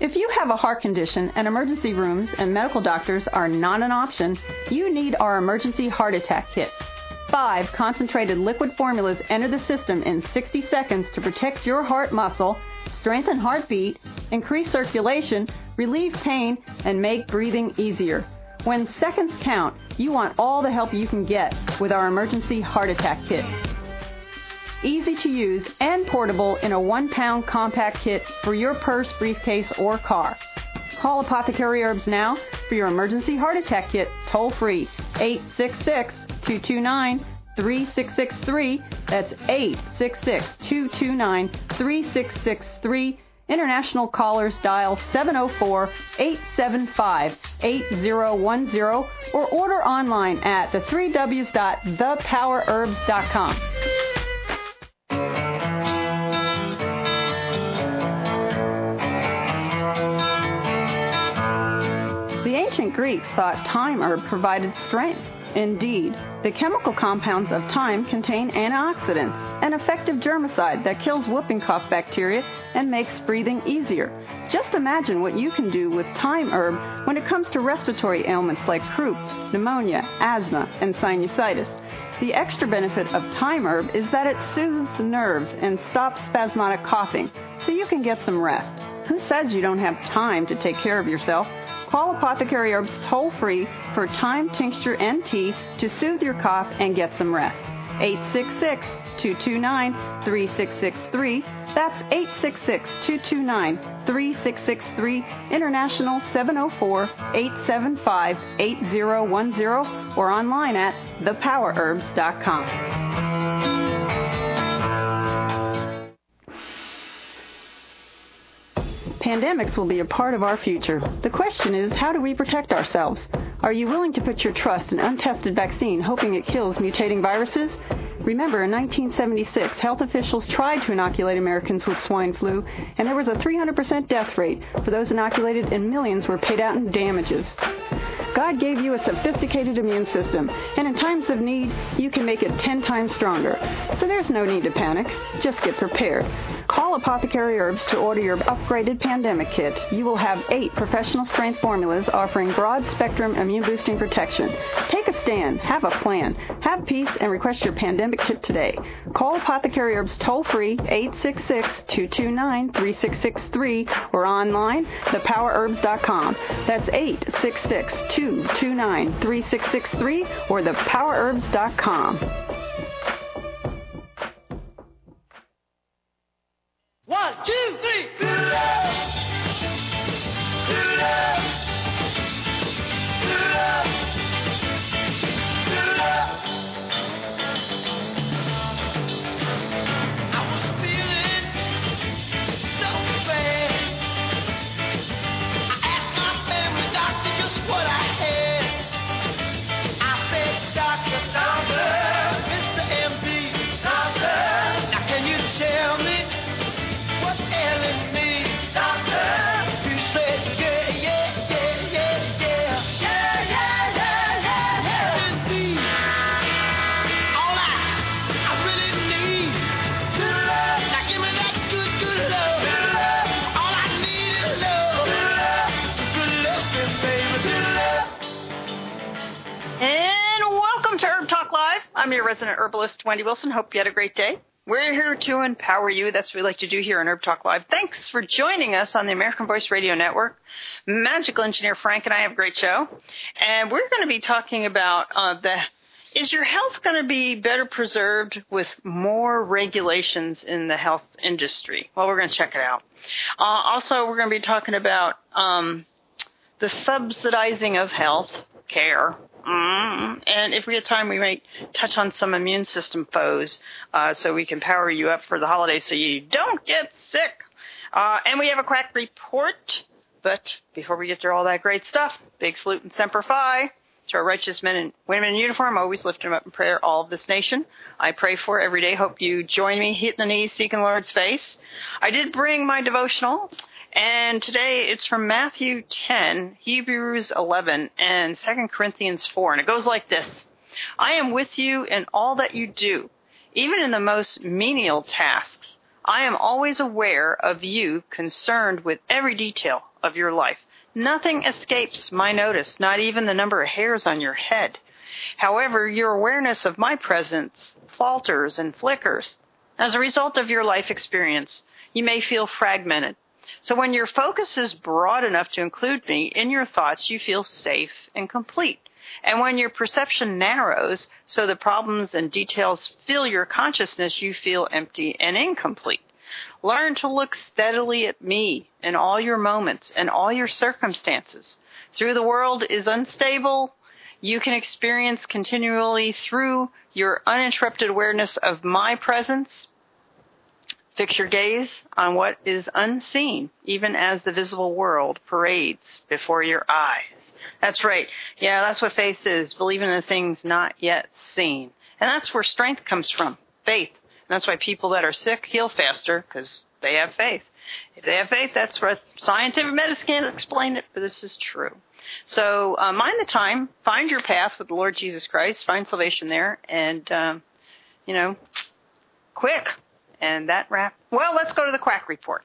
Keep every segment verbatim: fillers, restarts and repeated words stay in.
If you have a heart condition and emergency rooms and medical doctors are not an option, you need our Emergency Heart Attack Kit. Five concentrated liquid formulas enter the system in sixty seconds to protect your heart muscle, strengthen heartbeat, increase circulation, relieve pain, and make breathing easier. When seconds count, you want all the help you can get with our Emergency Heart Attack Kit. Easy to use and portable in a one-pound compact kit for your purse, briefcase, or car. Call Apothecary Herbs now for your Emergency Heart Attack Kit toll-free, eight six six, two two nine, three six six three. That's eight six six, two two nine, three six six three. International callers dial seven oh four, eight seven five, eight oh one oh or order online at the three w's dot the power herbs dot com. The ancient Greeks thought thyme herb provided strength. Indeed, the chemical compounds of thyme contain antioxidants, an effective germicide that kills whooping cough bacteria and makes breathing easier. Just imagine what you can do with thyme herb when it comes to respiratory ailments like croup, pneumonia, asthma, and sinusitis. The extra benefit of thyme herb is that it soothes the nerves and stops spasmodic coughing, so you can get some rest. Who says you don't have time to take care of yourself? Call Apothecary Herbs toll-free for thyme tincture and tea to soothe your cough and get some rest. eight six six, two two nine, three six six three. That's eight six six, two two nine, three six six three. International seven oh four, eight seven five, eight oh one oh or online at the power herbs dot com. Pandemics will be a part of our future. The question is, how do we protect ourselves? Are you willing to put your trust in untested vaccine, hoping it kills mutating viruses? Remember, in nineteen seventy-six, health officials tried to inoculate Americans with swine flu, and there was a three hundred percent death rate for those inoculated, and millions were paid out in damages. God gave you a sophisticated immune system, and in times of need, you can make it ten times stronger. So there's no need to panic. Just get prepared. Call Apothecary Herbs to order your upgraded pandemic kit. You will have eight professional-strength formulas offering broad-spectrum immune-boosting protection. Take a stand. Have a plan. Have peace and request your pandemic kit today. Call Apothecary Herbs toll-free, eight six six, two two nine, three six six three, or online, the power herbs dot com. That's eight six six, two two nine, three six six three, or the power herbs dot com. One, two, three. Good love. Good love. Good love. Good love. I was feeling so bad. I asked my family doctor just what I had. I said, Doctor, Doctor, Mister M D, Doctor, now can you tell me what's ailing me, Doctor? You said, yeah, yeah, yeah, yeah, yeah. Yeah, yeah, yeah, yeah, yeah. Indeed. All I, I really need, good love. Now give me that good, good love. Good love. All I need is love. Good love. Good love, baby. Good love. And welcome to Herb Talk Live. I'm your resident herbalist, Wendy Wilson. Hope you had a great day. We're here to empower you. That's what we like to do here on Herb Talk Live. Thanks for joining us on the American Voice Radio Network. Magical engineer Frank and I have a great show. And we're going to be talking about uh, the is your health going to be better preserved with more regulations in the health industry? Well, we're going to check it out. Uh, also, we're going to be talking about um, the subsidizing of health care. Mm. And if we have time, we might touch on some immune system foes uh, so we can power you up for the holidays so you don't get sick. Uh, and we have a quack report. But before we get to all that great stuff, big salute and semper fi to our righteous men and women in uniform. Always lift them up in prayer, all of this nation. I pray for every day. Hope you join me, hitting the knees, seeking the Lord's face. I did bring my devotional. And today it's from Matthew ten, Hebrews eleven, and Second Corinthians four. And it goes like this. I am with you in all that you do, even in the most menial tasks. I am always aware of you, concerned with every detail of your life. Nothing escapes my notice, not even the number of hairs on your head. However, your awareness of my presence falters and flickers. As a result of your life experience, you may feel fragmented. So when your focus is broad enough to include me in your thoughts, you feel safe and complete. And when your perception narrows, so the problems and details fill your consciousness, you feel empty and incomplete. Learn to look steadily at me in all your moments and all your circumstances. Through the world is unstable, you can experience continually through your uninterrupted awareness of my presence. Fix your gaze on what is unseen, even as the visible world parades before your eyes. That's right. Yeah, that's what faith is, believing in the things not yet seen. And that's where strength comes from, faith. And that's why people that are sick heal faster, because they have faith. If they have faith, that's what scientific medicine can't explain it, but this is true. So uh, mind the time, find your path with the Lord Jesus Christ, find salvation there, and, um, you know, quick. And that wrap. Well, let's go to the Quack Report.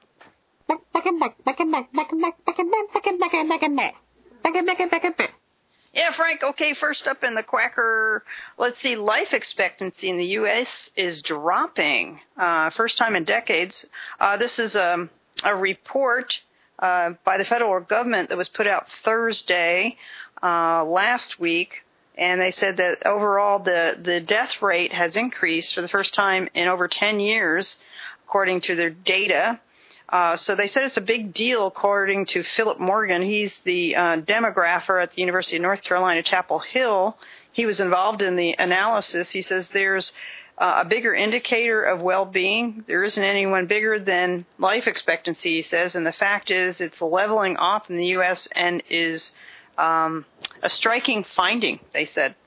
Yeah, Frank, okay, first up in the Quacker, let's see, life expectancy in the U S is dropping, uh, first time in decades. Uh, this is a, a report uh, by the federal government that was put out Thursday uh, last week. And they said that overall the, the death rate has increased for the first time in over ten years, according to their data. Uh, so they said it's a big deal, according to Philip Morgan. He's the uh, demographer at the University of North Carolina, Chapel Hill. He was involved in the analysis. He says there's uh, a bigger indicator of well-being. There isn't anyone bigger than life expectancy, he says. And the fact is it's leveling off in the U S and is Um, a striking finding, they said.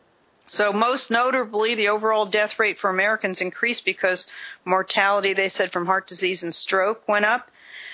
So most notably, the overall death rate for Americans increased because mortality, they said, from heart disease and stroke went up.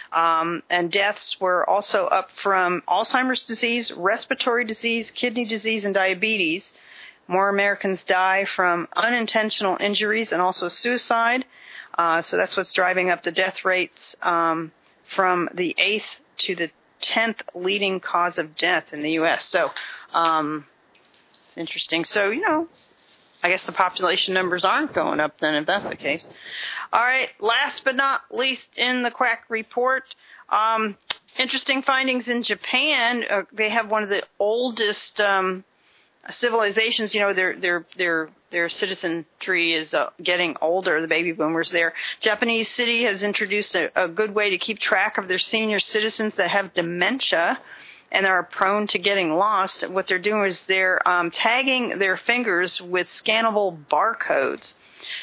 Um, and deaths were also up from Alzheimer's disease, respiratory disease, kidney disease, and diabetes. More Americans die from unintentional injuries and also suicide. Uh, so that's what's driving up the death rates um, from the eighth to the tenth leading cause of death in the U S. So, um, it's interesting. So, you know, I guess the population numbers aren't going up then, if that's the case. All right, last but not least in the Quack Report, um, interesting findings in Japan. Uh, they have one of the oldest um, civilizations. You know, their their their their citizenry is uh, getting older. The baby boomers there. Japanese city has introduced a, a good way to keep track of their senior citizens that have dementia and are prone to getting lost. What they're doing is they're um, tagging their fingers with scannable barcodes.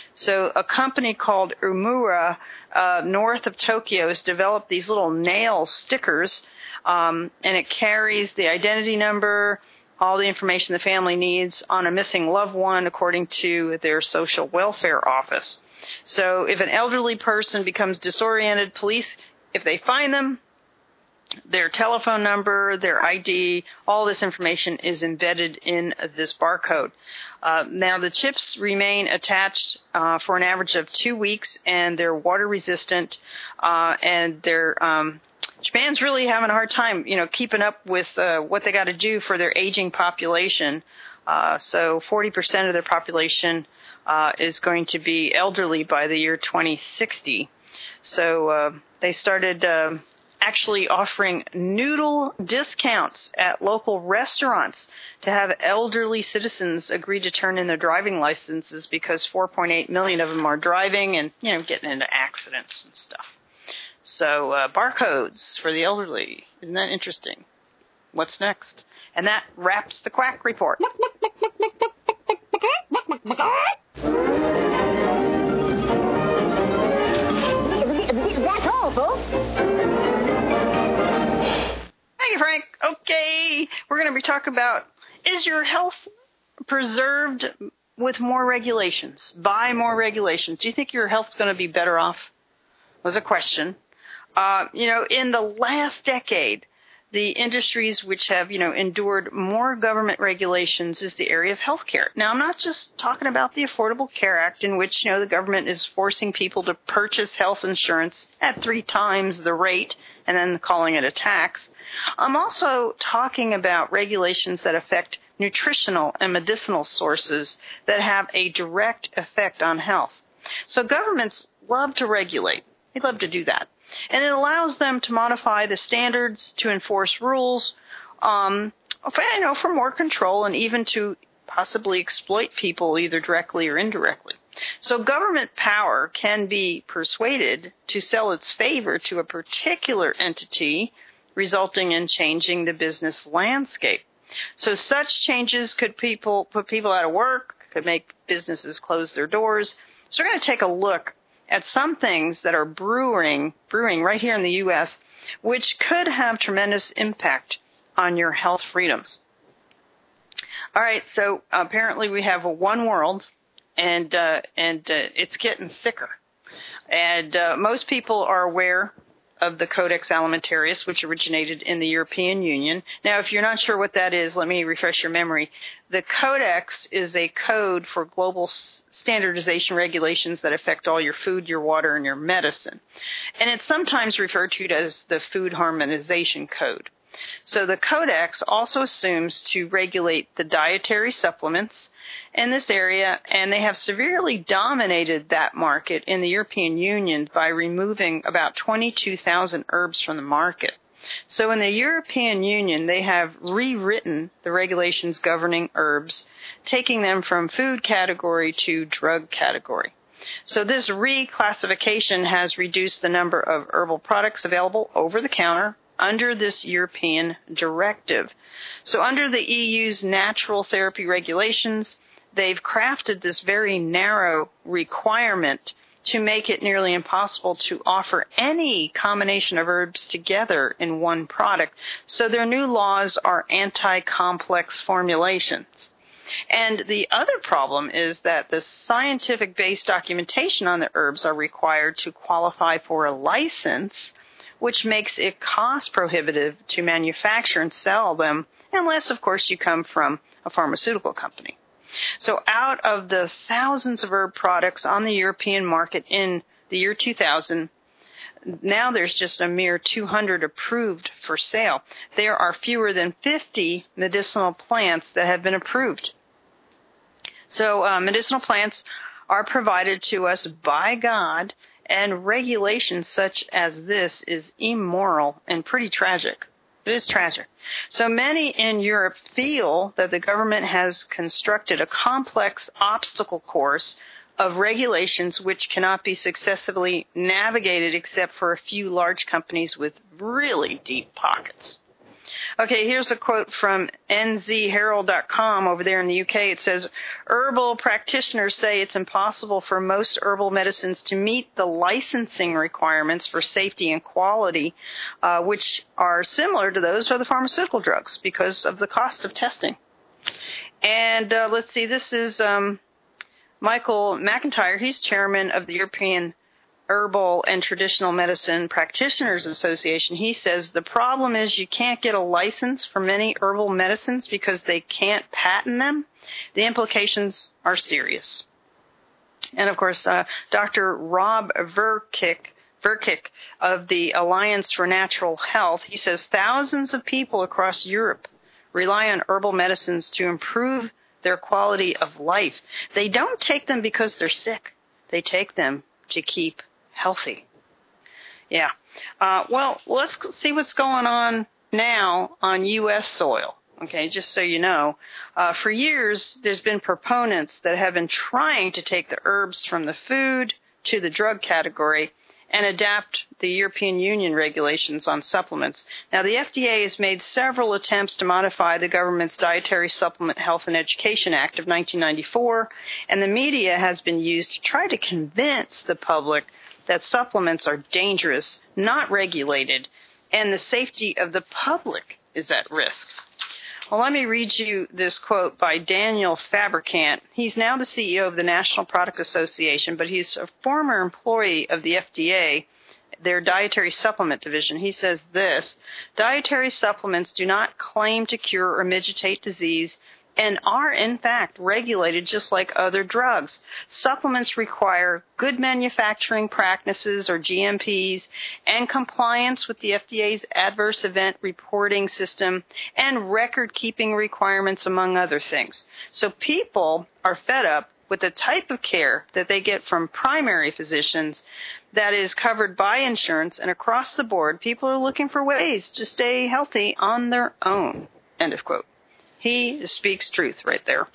So a company called Umura, uh, north of Tokyo, has developed these little nail stickers, um, and it carries the identity number, all the information the family needs on a missing loved one, according to their social welfare office. So if an elderly person becomes disoriented, police, if they find them, their telephone number, their I D, all this information is embedded in this barcode. Uh, now, the chips remain attached uh, for an average of two weeks, and they're water resistant, uh, and they're um, Japan's really having a hard time, you know, keeping up with uh, what they got to do for their aging population. Uh, so forty percent of their population uh, is going to be elderly by the year twenty sixty. So uh, they started uh, actually offering noodle discounts at local restaurants to have elderly citizens agree to turn in their driving licenses, because four point eight million of them are driving and, you know, getting into accidents and stuff. So, uh, barcodes for the elderly. Isn't that interesting? What's next? And that wraps the Quack Report. That's all, folks. Thank you, Frank. Okay, we're going to be talking about, is your health preserved with more regulations, by more regulations? Do you think your health's going to be better off? Was a question. Uh, you know, in the last decade, the industries which have, you know, endured more government regulations is the area of healthcare. Now, I'm not just talking about the Affordable Care Act, in which, you know, the government is forcing people to purchase health insurance at three times the rate and then calling it a tax. I'm also talking about regulations that affect nutritional and medicinal sources that have a direct effect on health. So governments love to regulate. They love to do that. And it allows them to modify the standards, to enforce rules, um, for, you know, for more control, and even to possibly exploit people either directly or indirectly. So government power can be persuaded to sell its favor to a particular entity, resulting in changing the business landscape. So such changes could people put people out of work, could make businesses close their doors. So we're going to take a look at some things that are brewing, brewing right here in the U S, which could have tremendous impact on your health freedoms. All right, so apparently we have a one world, and uh, and uh, it's getting thicker. And uh, most people are aware of the Codex Alimentarius, which originated in the European Union. Now, if you're not sure what that is, let me refresh your memory. The Codex is a code for global standardization regulations that affect all your food, your water, and your medicine. And it's sometimes referred to as the Food Harmonization Code. So the Codex also assumes to regulate the dietary supplements in this area, and they have severely dominated that market in the European Union by removing about twenty-two thousand herbs from the market. So in the European Union, they have rewritten the regulations governing herbs, taking them from food category to drug category. So this reclassification has reduced the number of herbal products available over the counter under this European directive. So under the E U's natural therapy regulations, they've crafted this very narrow requirement to make it nearly impossible to offer any combination of herbs together in one product. So their new laws are anti-complex formulations. And the other problem is that the scientific-based documentation on the herbs are required to qualify for a license, which makes it cost prohibitive to manufacture and sell them, unless, of course, you come from a pharmaceutical company. So out of the thousands of herb products on the European market in the year two thousand, now there's just a mere two hundred approved for sale. There are fewer than fifty medicinal plants that have been approved. So uh, medicinal plants are provided to us by God, and regulation such as this is immoral and pretty tragic. It is tragic. So many in Europe feel that the government has constructed a complex obstacle course of regulations which cannot be successfully navigated except for a few large companies with really deep pockets. Okay, here's a quote from N Z Herald dot com over there in the U K. It says, herbal practitioners say it's impossible for most herbal medicines to meet the licensing requirements for safety and quality, uh, which are similar to those for the pharmaceutical drugs because of the cost of testing. And uh, let's see, this is um, Michael McIntyre. He's chairman of the European Herbal and Traditional Medicine Practitioners Association. He says the problem is you can't get a license for many herbal medicines because they can't patent them. The implications are serious. And, of course, uh, Doctor Rob Verkick, Verkick of the Alliance for Natural Health, he says thousands of people across Europe rely on herbal medicines to improve their quality of life. They don't take them because they're sick. They take them to keep healthy. Yeah. Uh, well, let's see what's going on now on U S soil. Okay, just so you know. Uh, for years, there's been proponents that have been trying to take the herbs from the food to the drug category and adapt the European Union regulations on supplements. Now, the F D A has made several attempts to modify the government's Dietary Supplement Health and Education Act of nineteen ninety-four, and the media has been used to try to convince the public that supplements are dangerous, not regulated, and the safety of the public is at risk. Well, let me read you this quote by Daniel Fabricant. He's now the C E O of the National Product Association, but he's a former employee of the F D A their dietary supplement division. He says this: dietary supplements do not claim to cure or mitigate disease and are, in fact, regulated just like other drugs. Supplements require good manufacturing practices, or G M Ps, and compliance with the F D A's adverse event reporting system and record-keeping requirements, among other things. So people are fed up with the type of care that they get from primary physicians that is covered by insurance, and across the board, people are looking for ways to stay healthy on their own. End of quote. He speaks truth right there.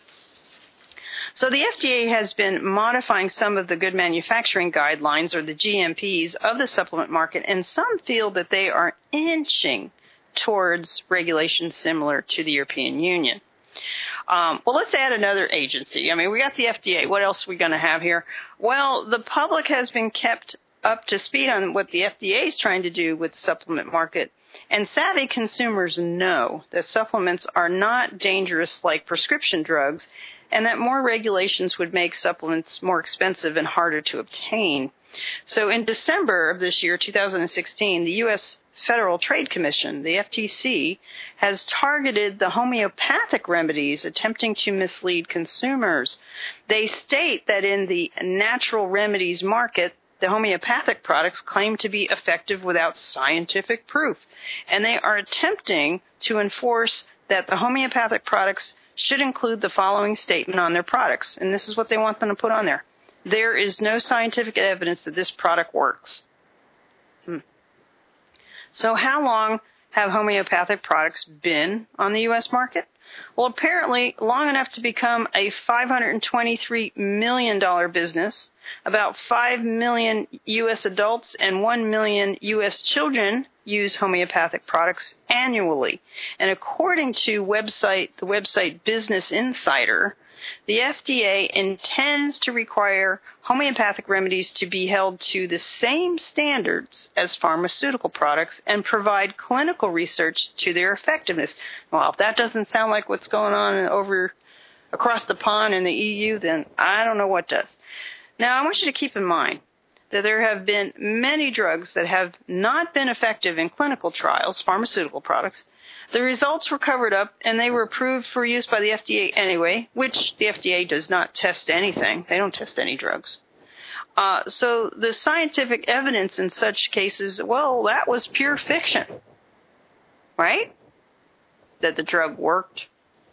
So the F D A has been modifying some of the good manufacturing guidelines, or the G M Ps, of the supplement market, and some feel that they are inching towards regulations similar to the European Union. Um, well, let's add another agency. I mean, we got the F D A. What else are we going to have here? Well, the public has been kept up to speed on what the F D A is trying to do with the supplement market. And savvy consumers know that supplements are not dangerous like prescription drugs, and that more regulations would make supplements more expensive and harder to obtain. So in December of this year, two thousand sixteen, the U S Federal Trade Commission, the F T C, has targeted the homeopathic remedies attempting to mislead consumers. They state that in the natural remedies market, the homeopathic products claim to be effective without scientific proof, and they are attempting to enforce that the homeopathic products should include the following statement on their products, and this is what they want them to put on there: there is no scientific evidence that this product works. Hmm. So how long have homeopathic products been on the U S market? Well, apparently long enough to become a five hundred twenty-three million dollars business. About five million U S adults and one million U S children use homeopathic products annually. And according to website, the website Business Insider, the F D A intends to require homeopathic remedies to be held to the same standards as pharmaceutical products and provide clinical research to their effectiveness. Well, if that doesn't sound like what's going on over across the pond in the E U, then I don't know what does. Now, I want you to keep in mind that there have been many drugs that have not been effective in clinical trials, pharmaceutical products. The results were covered up, and they were approved for use by the F D A anyway, which the F D A does not test anything. They don't test any drugs. Uh, so the scientific evidence in such cases, well, that was pure fiction, right? That the drug worked.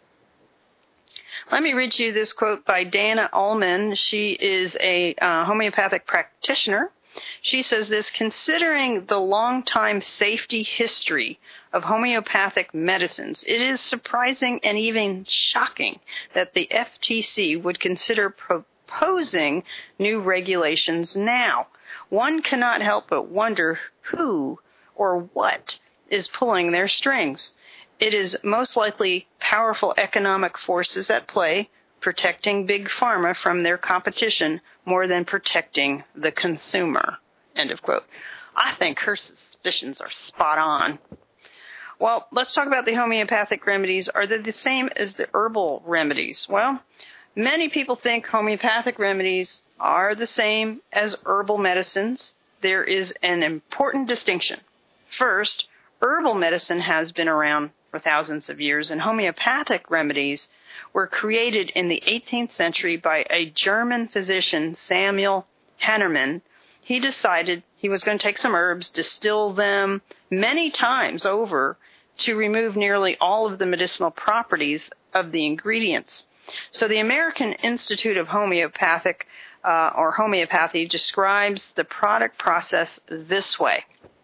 Let me read you this quote by Dana Ullman. She is a uh, homeopathic practitioner. She says this: considering the long-time safety history of homeopathic medicines, it is surprising and even shocking that the F T C would consider proposing new regulations now. One cannot help but wonder who or what is pulling their strings. It is most likely powerful economic forces at play, protecting Big Pharma from their competition more than protecting the consumer. End of quote. I think her suspicions are spot on. Well, let's talk about the homeopathic remedies. Are they the same as the herbal remedies? Well, many people think homeopathic remedies are the same as herbal medicines. There is an important distinction. First, herbal medicine has been around for thousands of years, and homeopathic remedies were created in the eighteenth century by a German physician, Samuel Hahnemann. He decided he was going to take some herbs, distill them many times over to remove nearly all of the medicinal properties of the ingredients. So the American Institute of Homeopathic uh, or Homeopathy describes the product process this way.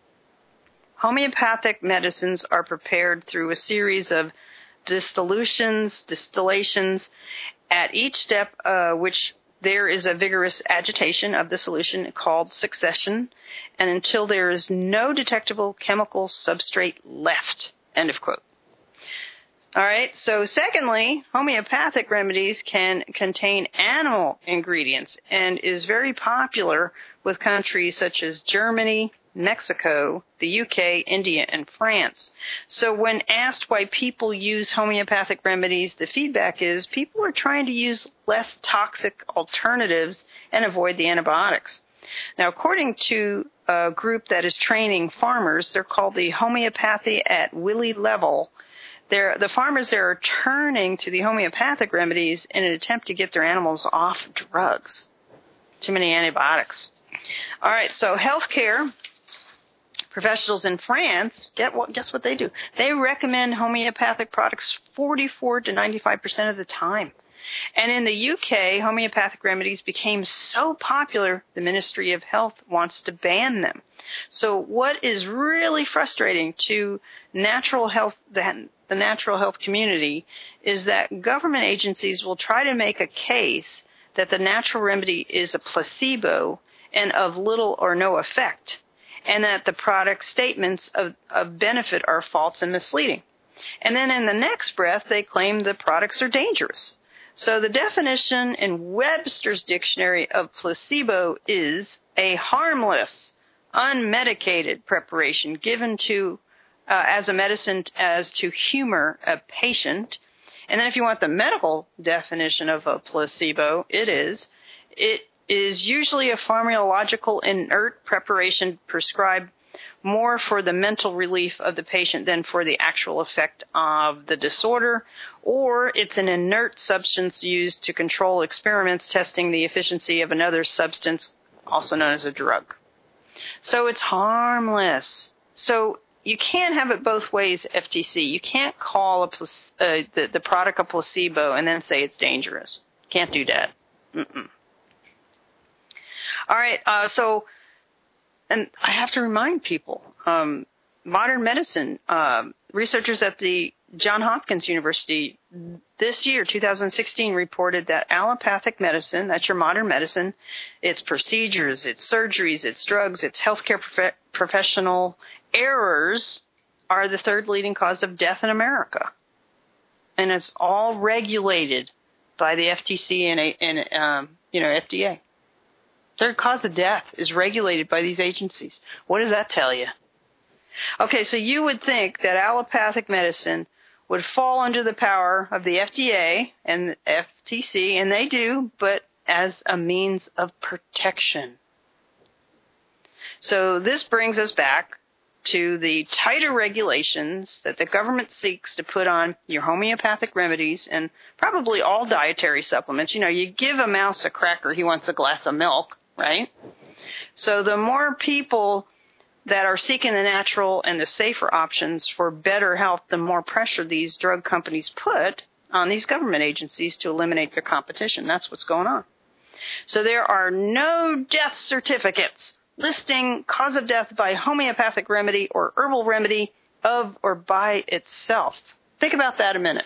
Homeopathic medicines are prepared through a series of distillation, distillations, at each step uh, which there is a vigorous agitation of the solution called succession, and until there is no detectable chemical substrate left. End of quote. All right, so secondly, homeopathic remedies can contain animal ingredients and is very popular with countries such as Germany, Mexico, the U K, India, and France. So when asked why people use homeopathic remedies, the feedback is people are trying to use less toxic alternatives and avoid the antibiotics. Now, according to a group that is training farmers, they're called the Homeopathy at Willy Level. They're, the farmers there are turning to the homeopathic remedies in an attempt to get their animals off drugs. Too many antibiotics. All right, so healthcare professionals in France, get what, guess what they do? They recommend homeopathic products forty-four to ninety-five percent of the time. And in the U K, homeopathic remedies became so popular, the Ministry of Health wants to ban them. So what is really frustrating to natural health, the, the natural health community, is that government agencies will try to make a case that the natural remedy is a placebo and of little or no effect, and that the product statements of, of benefit are false and misleading. And then in the next breath, they claim the products are dangerous. So the definition in Webster's Dictionary of placebo is a harmless, unmedicated preparation given to uh, as a medicine as to humor a patient. And then if you want the medical definition of a placebo, it is, it is usually a pharmacological inert preparation prescribed more for the mental relief of the patient than for the actual effect of the disorder, or it's an inert substance used to control experiments testing the efficiency of another substance, also known as a drug. So it's harmless. So you can't have it both ways, F T C. You can't call a, uh, the, the product a placebo and then say it's dangerous. Can't do that. Mm-mm. All right, uh, so... And I have to remind people, um, modern medicine, um, researchers at the Johns Hopkins University this year, two thousand sixteen, reported that allopathic medicine, that's your modern medicine, its procedures, its surgeries, its drugs, its healthcare prof- professional errors are the third leading cause of death in America. And it's all regulated by the F T C and, and um, you know, F D A. Third cause of death is regulated by these agencies. What does that tell you? Okay, so you would think that allopathic medicine would fall under the power of the F D A and the F T C, and they do, but as a means of protection. So this brings us back to the tighter regulations that the government seeks to put on your homeopathic remedies and probably all dietary supplements. You know, you give a mouse a cracker, he wants a glass of milk. Right? So the more people that are seeking the natural and the safer options for better health, the more pressure these drug companies put on these government agencies to eliminate their competition. That's what's going on. So there are no death certificates listing cause of death by homeopathic remedy or herbal remedy of or by itself. Think about that a minute.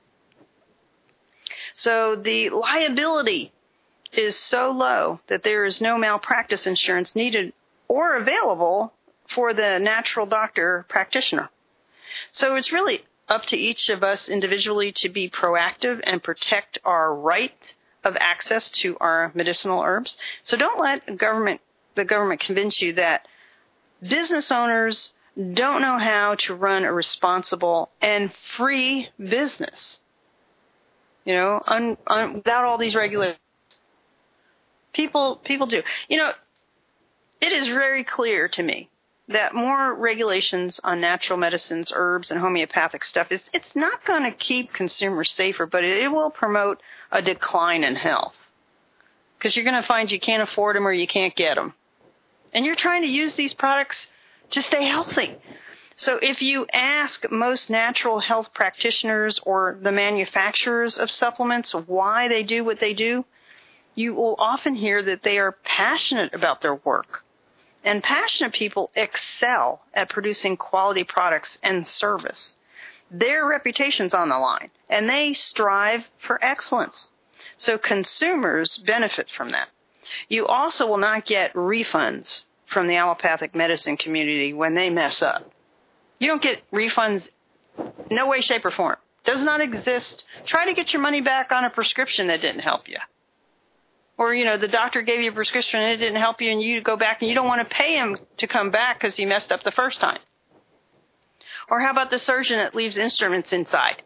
So the liability is so low that there is no malpractice insurance needed or available for the natural doctor practitioner. So it's really up to each of us individually to be proactive and protect our right of access to our medicinal herbs. So don't let government, the government convince you that business owners don't know how to run a responsible and free business, you know, un, un, without all these regulations. People, people do. You know, it is very clear to me that more regulations on natural medicines, herbs, and homeopathic stuff, is it's not going to keep consumers safer, but it, it will promote a decline in health. Because you're going to find you can't afford them or you can't get them. And you're trying to use these products to stay healthy. So if you ask most natural health practitioners or the manufacturers of supplements why they do what they do, you will often hear that they are passionate about their work. And passionate people excel at producing quality products and service. Their reputation's on the line, and they strive for excellence. So consumers benefit from that. You also will not get refunds from the allopathic medicine community when they mess up. You don't get refunds, no way, shape, or form. Does not exist. Try to get your money back on a prescription that didn't help you. Or, you know, the doctor gave you a prescription and it didn't help you, and you go back and you don't want to pay him to come back because he messed up the first time. Or how about the surgeon that leaves instruments inside?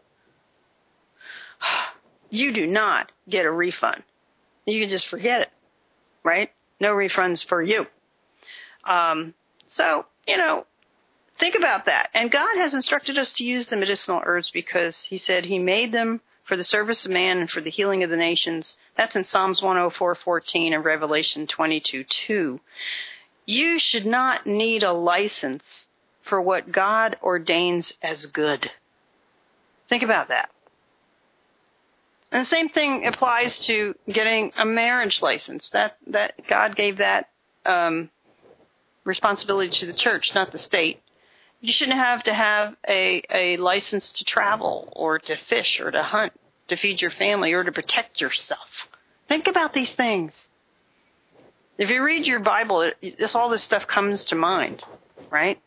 You do not get a refund. You can just forget it, right? no refunds for you. Um, so, you know, think about that. And God has instructed us to use the medicinal herbs because he said he made them for the service of man and for the healing of the nations. That's in Psalms one oh four fourteen and Revelation twenty-two two. You should not need a license for what God ordains as good. Think about that. And the same thing applies to getting a marriage license. That that God gave that um, responsibility to the church, not the state. You shouldn't have to have a, a license to travel or to fish or to hunt, to feed your family or to protect yourself. Think about these things. If you read your Bible, it, this all this stuff comes to mind, right?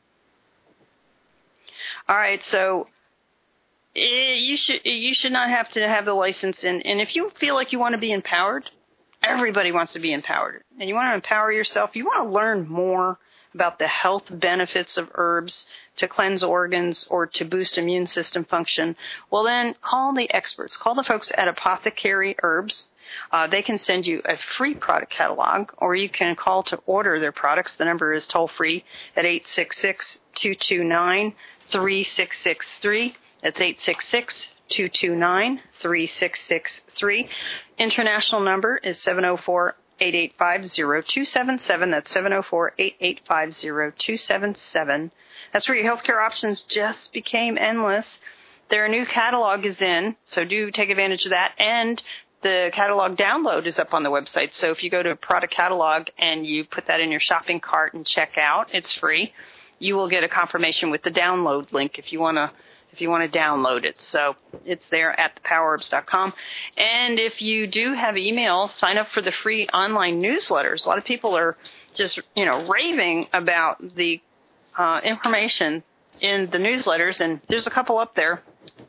All right, so you should you should not have to have the license. And, and if you feel like you want to be empowered, everybody wants to be empowered. And you want to empower yourself. You want to learn more about the health benefits of herbs to cleanse organs or to boost immune system function. Well, then call the experts. Call the folks at Apothecary Herbs. Uh, they can send you a free product catalog, or you can call to order their products. The number is toll-free at eight six six, two two nine, three six six three. That's eight six six, two two nine, three six six three. International number is seven oh four, eight eight five, zero two seven seven. That's seven oh four, eight eight five, zero two seven seven. That's where your healthcare options just became endless. Their new catalog is in, so do take advantage of that. And the catalog download is up on the website. So if you go to product catalog and you put that in your shopping cart and check out, it's free. You will get a confirmation with the download link if you want to if you want to download it. So it's there at the power herbs dot com. And if you do have email, sign up for the free online newsletters. A lot of people are just, you know, raving about the uh, information in the newsletters, and there's a couple up there.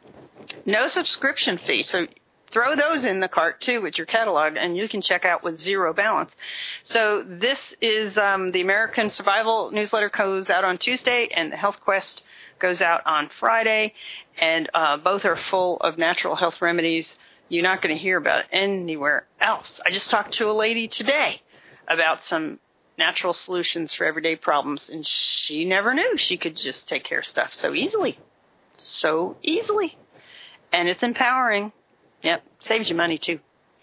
No subscription fee, so throw those in the cart, too, with your catalog, and you can check out with zero balance. So this is um, the American Survival newsletter goes out on Tuesday, and the Health Quest goes out on Friday, and uh, both are full of natural health remedies you're not going to hear about anywhere else. I just talked to a lady today about some natural solutions for everyday problems, and she never knew she could just take care of stuff so easily. So easily. And it's empowering. Yep, saves you money, too.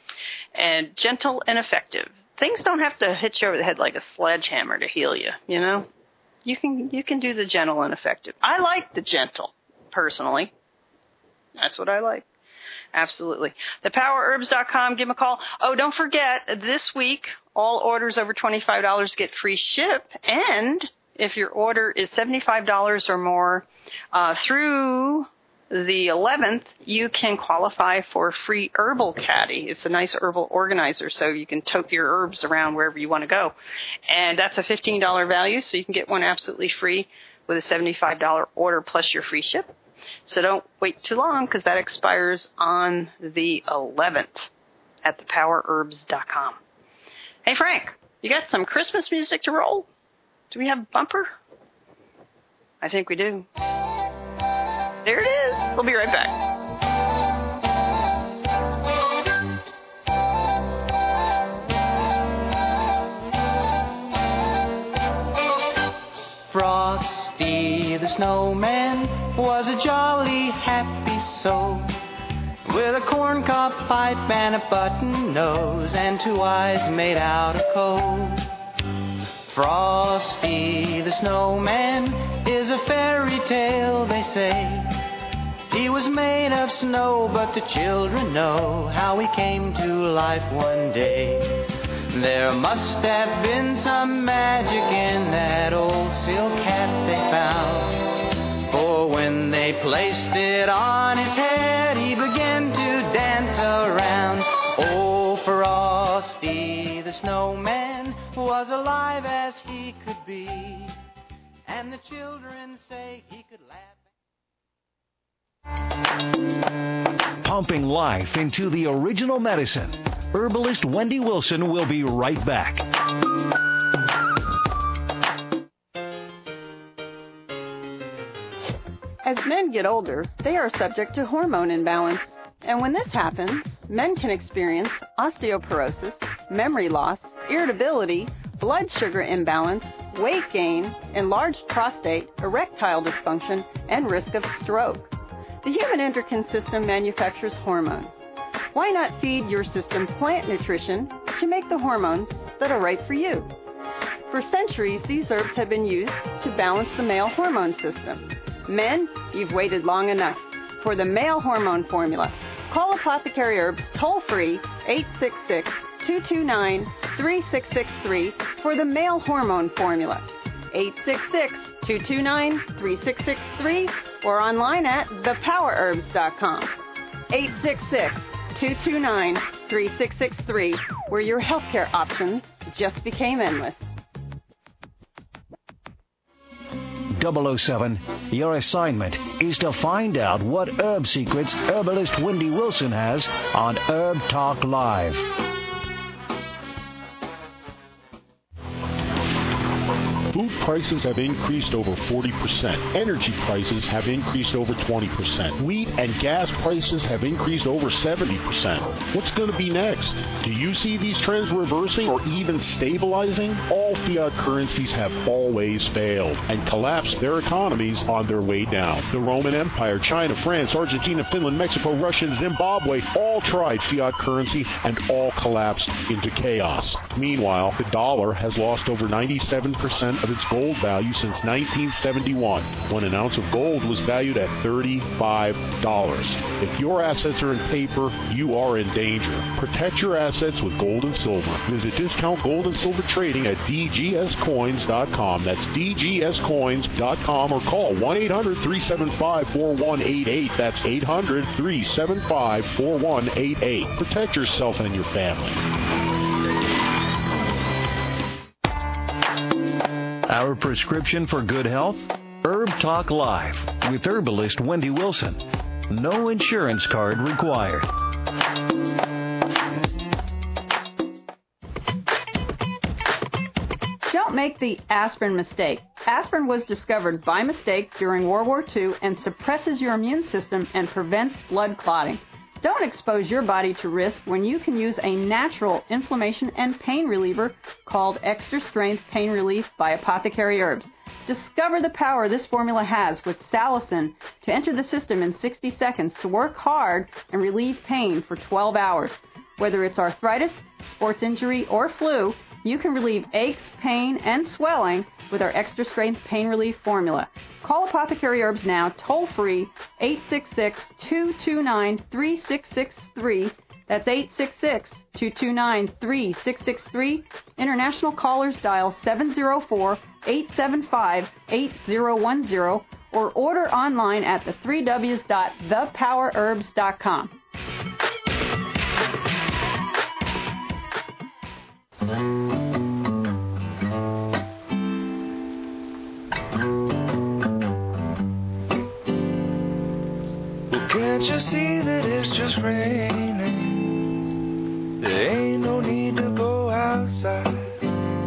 And gentle and effective. Things don't have to hit you over the head like a sledgehammer to heal you, you know? You can you can do the gentle and effective. I like the gentle, personally. That's what I like. Absolutely. the power herbs dot com. Give them a call. Oh, don't forget, this week, all orders over twenty-five dollars get free ship. And if your order is seventy-five dollars or more uh, through the eleventh, you can qualify for a free herbal caddy. It's a nice herbal organizer, so you can tote your herbs around wherever you want to go. And that's a fifteen dollars value, so you can get one absolutely free with a seventy-five dollars order plus your free ship. So don't wait too long, because that expires on the eleventh at the power herbs dot com. Hey, Frank, you got some Christmas music to roll? Do we have a bumper? I think we do. There it is. We'll be right back. Frosty the snowman was a jolly happy soul, with a corncob pipe and a button nose and two eyes made out of coal. Frosty the snowman is a fairy tale, they say. He was made of snow, but the children know how he came to life one day. There must have been some magic in that old silk hat they found, for when they placed it on his head, he began to dance around. Oh, Frosty the snowman was alive as he could be, and the children say he could laugh. Pumping life into the original medicine. Herbalist Wendy Wilson will be right back. As men get older, they are subject to hormone imbalance. And when this happens, men can experience osteoporosis, memory loss, irritability, blood sugar imbalance, weight gain, enlarged prostate, erectile dysfunction, and risk of stroke. The human endocrine system manufactures hormones. Why not feed your system plant nutrition to make the hormones that are right for you? For centuries, these herbs have been used to balance the male hormone system. Men, you've waited long enough for the male hormone formula. Call Apothecary Herbs toll-free eight six six, two two nine, three six six three for the male hormone formula. eight six six, two two nine, three six six three or online at the power herbs dot com. eight six six, two two nine, three six six three, where your healthcare options just became endless. double oh seven, your assignment is to find out what herb secrets herbalist Wendy Wilson has on Herb Talk Live. Food prices have increased over forty percent. Energy prices have increased over twenty percent. Wheat and gas prices have increased over seventy percent. What's going to be next? Do you see these trends reversing or even stabilizing? All fiat currencies have always failed and collapsed their economies on their way down. The Roman Empire, China, France, Argentina, Finland, Mexico, Russia, and Zimbabwe all tried fiat currency and all collapsed into chaos. Meanwhile, the dollar has lost over ninety-seven percent of its gold value since nineteen seventy-one, when an ounce of gold was valued at thirty-five dollars. If your assets are in paper, you are in danger. Protect your assets with gold and silver. Visit Discount Gold and Silver Trading at d g s coins dot com. That's d g s coins dot com or call one eight hundred, three seven five, four one eight eight. That's eight hundred, three seven five, four one eight eight. Protect yourself and your family. Our prescription for good health? Herb Talk Live with herbalist Wendy Wilson. No insurance card required. Don't make the aspirin mistake. Aspirin was discovered by mistake during World War Two and suppresses your immune system and prevents blood clotting. Don't expose your body to risk when you can use a natural inflammation and pain reliever called Extra Strength Pain Relief by Apothecary Herbs. Discover the power this formula has with salicin to enter the system in sixty seconds to work hard and relieve pain for twelve hours. Whether it's arthritis, sports injury, or flu, you can relieve aches, pain, and swelling with our Extra Strength Pain Relief formula. Call Apothecary Herbs now, toll-free, eight six six, two two nine, three six six three. That's eight six six, two two nine, three six six three. International callers dial seven zero four, eight seven five, eight zero one zero or order online at the three w's dot the power herbs dot com. Can't you see that it's just raining? There ain't no need to go outside.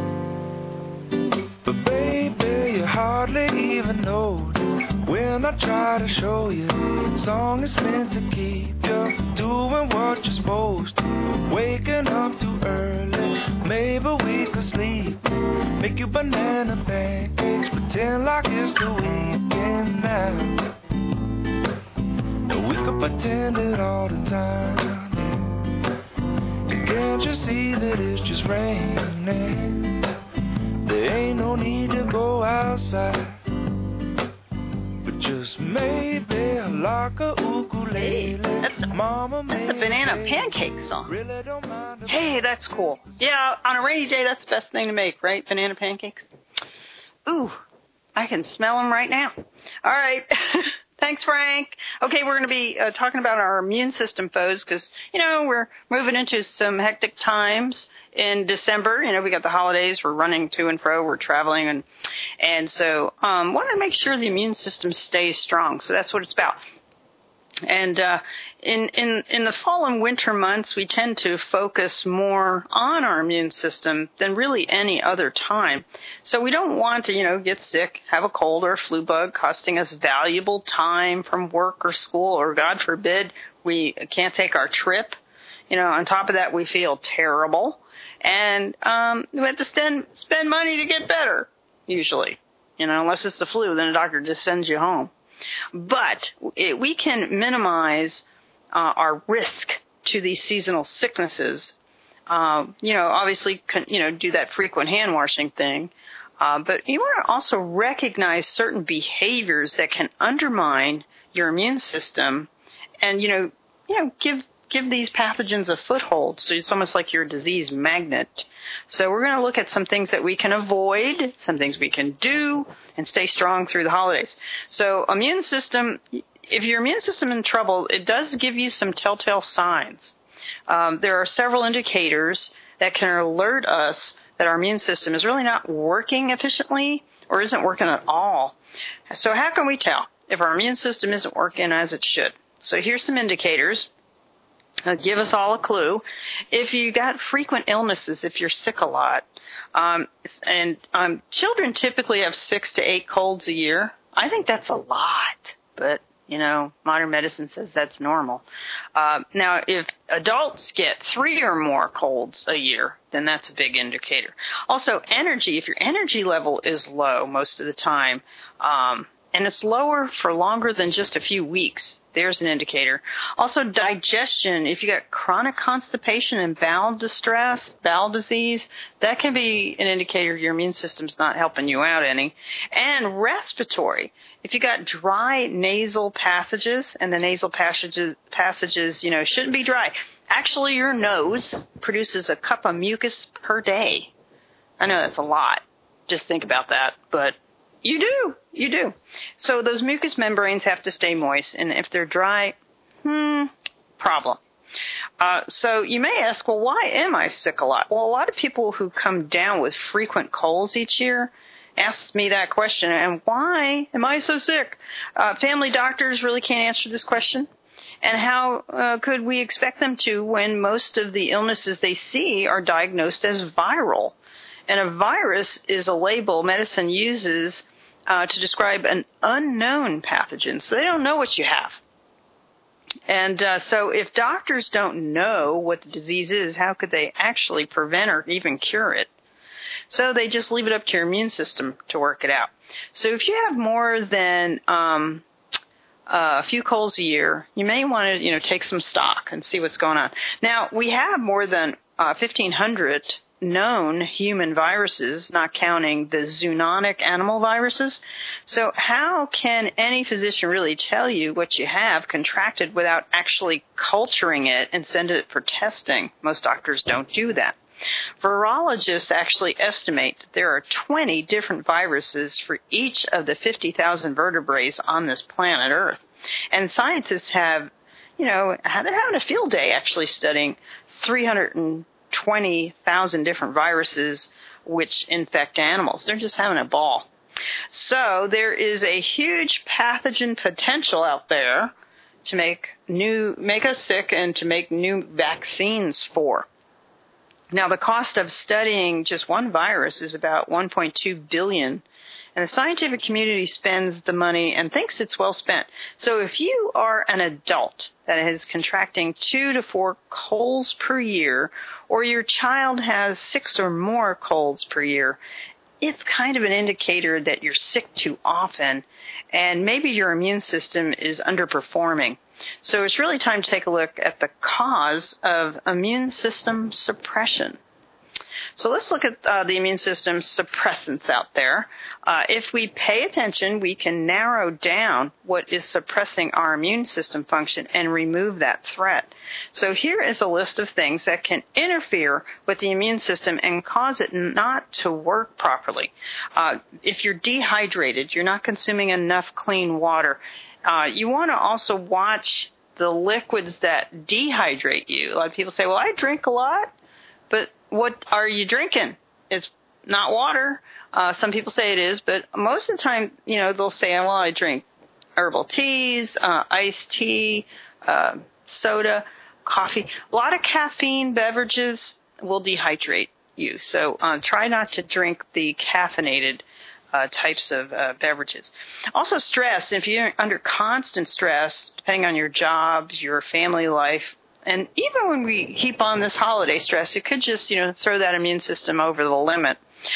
But baby, you hardly even notice when I try to show you. The song is meant to keep you doing what you're supposed to. Waking up too early, maybe we could sleep. Make you banana pancakes, pretend like it's the weekend now. We could pretend it all the time, yeah. Can't you see that it's just raining? There ain't no need to go outside, but just maybe like a ukulele. Hey, that's the, Mama that's the banana pancake song. Really don't mind. Hey, that's cool. Yeah, on a rainy day, that's the best thing to make, right? Banana pancakes. Ooh, I can smell them right now. All right. Thanks, Frank. Okay, we're going to be uh, talking about our immune system foes because, you know, we're moving into some hectic times in December. You know, we got the holidays. We're running to and fro. We're traveling. And and so um want to make sure the immune system stays strong. So that's what it's about. And uh, in, in in the fall and winter months, we tend to focus more on our immune system than really any other time. So we don't want to, you know, get sick, have a cold or a flu bug, costing us valuable time from work or school, or God forbid, we can't take our trip. You know, on top of that, we feel terrible. And um, we have to spend, spend money to get better, usually. You know, unless it's the flu, then the doctor just sends you home. But it, we can minimize uh, our risk to these seasonal sicknesses. Uh, you know, obviously, con, you know, do that frequent hand washing thing. Uh, but you want to also recognize certain behaviors that can undermine your immune system and, you know, you know, give give these pathogens a foothold. So it's almost like you're a disease magnet. So we're going to look at some things that we can avoid, some things we can do, and stay strong through the holidays. So immune system, if your immune system is in trouble, it does give you some telltale signs. Um, there are several indicators that can alert us that our immune system is really not working efficiently or isn't working at all. So how can we tell if our immune system isn't working as it should? So here's some indicators. Uh, give us all a clue. If you got frequent illnesses, if you're sick a lot, um, and um, children typically have six to eight colds a year. I think that's a lot, but, you know, modern medicine says that's normal. Uh, now, if adults get three or more colds a year, then that's a big indicator. Also, energy. If your energy level is low most of the time, um, and it's lower for longer than just a few weeks, there's an indicator. Also, digestion. If you got chronic constipation and bowel distress, bowel disease, that can be an indicator your immune system's not helping you out any. And respiratory. If you got dry nasal passages, and the nasal passages, passages, you know, shouldn't be dry. Actually, your nose produces a cup of mucus per day. I know that's a lot. Just think about that, but You do. You do. So those mucous membranes have to stay moist, and if they're dry, hmm, problem. Uh, so you may ask, well, why am I sick a lot? Well, a lot of people who come down with frequent colds each year ask me that question, and why am I so sick? Uh, family doctors really can't answer this question. And how uh, could we expect them to when most of the illnesses they see are diagnosed as viral? And a virus is a label medicine uses uh, to describe an unknown pathogen. So they don't know what you have. And uh, so if doctors don't know what the disease is, how could they actually prevent or even cure it? So they just leave it up to your immune system to work it out. So if you have more than um, uh, a few colds a year, you may want to, you know, take some stock and see what's going on. Now, we have more than uh, fifteen hundred known human viruses, not counting the zoonotic animal viruses. So how can any physician really tell you what you have contracted without actually culturing it and send it for testing? Most doctors don't do that. Virologists actually estimate that there are twenty different viruses for each of the fifty thousand vertebrates on this planet Earth. And scientists have, you know, they're having a field day actually studying three hundred twenty thousand different viruses which infect animals. They're just having a ball. So there is a huge pathogen potential out there to make new, make us sick and to make new vaccines for. Now, the cost of studying just one virus is about one point two billion dollars, and the scientific community spends the money and thinks it's well spent. So if you are an adult that is contracting two to four colds per year, or your child has six or more colds per year, it's kind of an indicator that you're sick too often, and maybe your immune system is underperforming. So it's really time to take a look at the cause of immune system suppression. So let's look at uh, the immune system suppressants out there. Uh, if we pay attention, we can narrow down what is suppressing our immune system function and remove that threat. So here is a list of things that can interfere with the immune system and cause it not to work properly. Uh, if you're dehydrated, you're not consuming enough clean water, uh, you want to also watch the liquids that dehydrate you. A lot of people say, well, I drink a lot, but what are you drinking? It's not water. Uh, some people say it is, but most of the time, you know, they'll say, well, I drink herbal teas, uh, iced tea, uh, soda, coffee. A lot of caffeine beverages will dehydrate you. So uh, try not to drink the caffeinated uh, types of uh, beverages. Also stress. If you're under constant stress, depending on your job, your family life, And even when we heap on this holiday stress, it could just, you know, throw that immune system over the limit.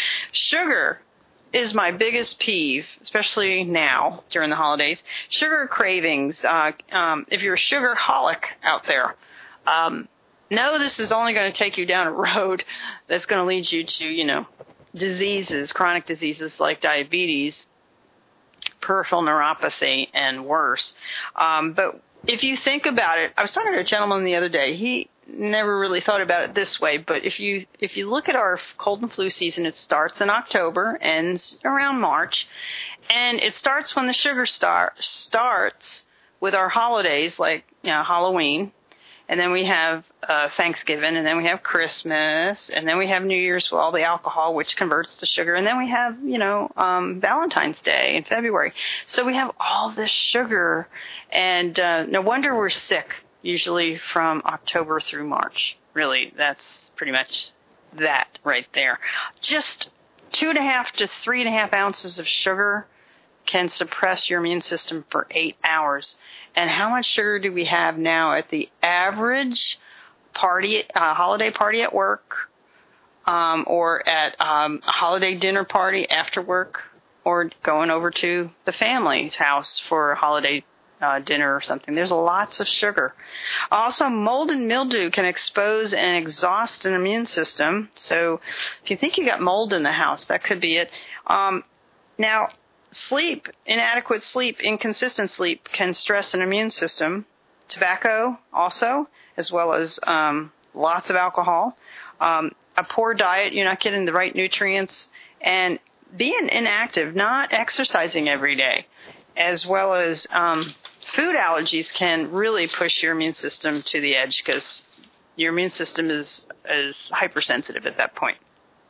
Sugar is my biggest peeve, especially now during the holidays. Sugar cravings. Uh, um, if you're a sugarholic out there, um, no, this is only going to take you down a road that's going to lead you to, you know, diseases, chronic diseases like diabetes, peripheral neuropathy, and worse. Um, but if you think about it, I was talking to a gentleman the other day. He never really thought about it this way, but if you if you look at our cold and flu season, it starts in October, ends around March, and it starts when the sugar star starts with our holidays like, you know, Halloween, and then we have uh, Thanksgiving, and then we have Christmas, and then we have New Year's with all the alcohol, which converts to sugar, and then we have, you know, um, Valentine's Day in February. So we have all this sugar, and uh, no wonder we're sick, usually from October through March. Really, that's pretty much that right there. Just two and a half to three and a half ounces of sugar can suppress your immune system for eight hours. And how much sugar do we have now at the average party, uh, holiday party at work, um, or at um, a holiday dinner party after work, or going over to the family's house for a holiday uh, dinner or something? There's lots of sugar. Also, mold and mildew can expose and exhaust an immune system. So if you think you got mold in the house, that could be it. Um, now, sleep, inadequate sleep, inconsistent sleep can stress an immune system. Tobacco also, as well as um, lots of alcohol. Um, a poor diet, you're not getting the right nutrients. And being inactive, not exercising every day, as well as um, food allergies can really push your immune system to the edge because your immune system is, is hypersensitive at that point.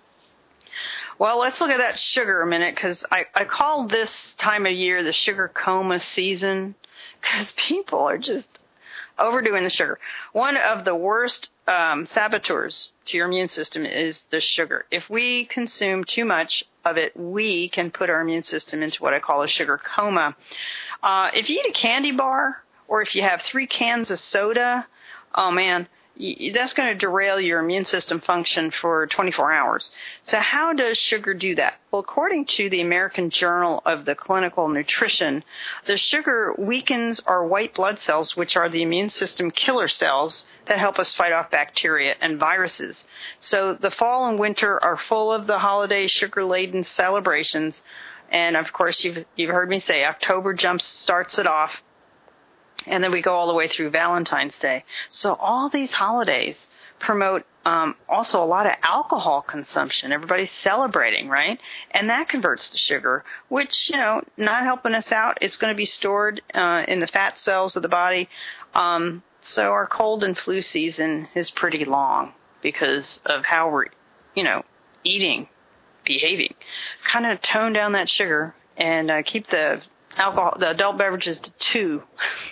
Well, let's look at that sugar a minute, because I, I call this time of year the sugar coma season, because people are just overdoing the sugar. One of the worst um, saboteurs to your immune system is the sugar. If we consume too much of it, we can put our immune system into what I call a sugar coma. Uh, if you eat a candy bar, or if you have three cans of soda, oh man, that's going to derail your immune system function for twenty-four hours. So how does sugar do that? Well, according to the American Journal of the Clinical Nutrition, the sugar weakens our white blood cells, which are the immune system killer cells that help us fight off bacteria and viruses. So the fall and winter are full of the holiday sugar-laden celebrations. And, of course, you've, you've heard me say October jumps starts it off. And then we go all the way through Valentine's Day. So all these holidays promote um, also a lot of alcohol consumption. Everybody's celebrating, right? And that converts to sugar, which, you know, not helping us out. It's going to be stored uh, in the fat cells of the body. Um, so our cold and flu season is pretty long because of how we're, you know, eating, behaving. Kind of tone down that sugar and uh, keep the alcohol, the adult beverages to two.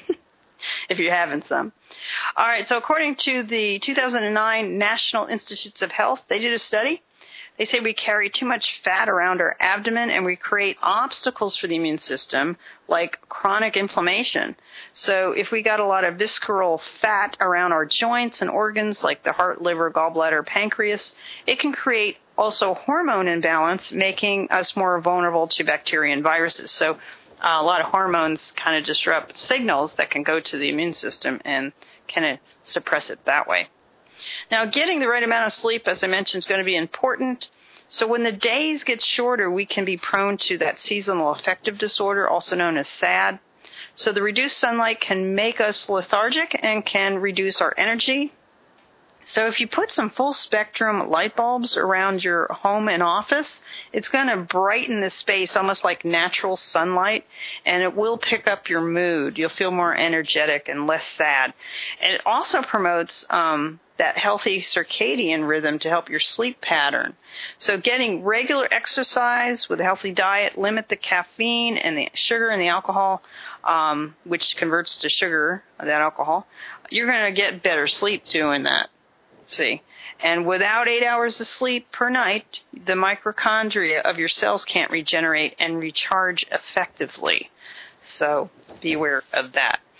If you're having some. All right, so according to the two thousand nine National Institutes of Health, they did a study. They say we carry too much fat around our abdomen and we create obstacles for the immune system, like chronic inflammation. So if we got a lot of visceral fat around our joints and organs, like the heart, liver, gallbladder, pancreas, it can create also hormone imbalance, making us more vulnerable to bacteria and viruses. So Uh, a lot of hormones kind of disrupt signals that can go to the immune system and kind of suppress it that way. Now, getting the right amount of sleep, as I mentioned, is going to be important. So when the days get shorter, we can be prone to that seasonal affective disorder, also known as S A D. So the reduced sunlight can make us lethargic and can reduce our energy. So if you put some full spectrum light bulbs around your home and office, it's going to brighten the space almost like natural sunlight, and it will pick up your mood. You'll feel more energetic and less sad. And it also promotes um, that healthy circadian rhythm to help your sleep pattern. So getting regular exercise with a healthy diet, limit the caffeine and the sugar and the alcohol, um, which converts to sugar, that alcohol. You're going to get better sleep doing that. See, and without eight hours of sleep per night, the mitochondria of your cells can't regenerate and recharge effectively. So be aware of that.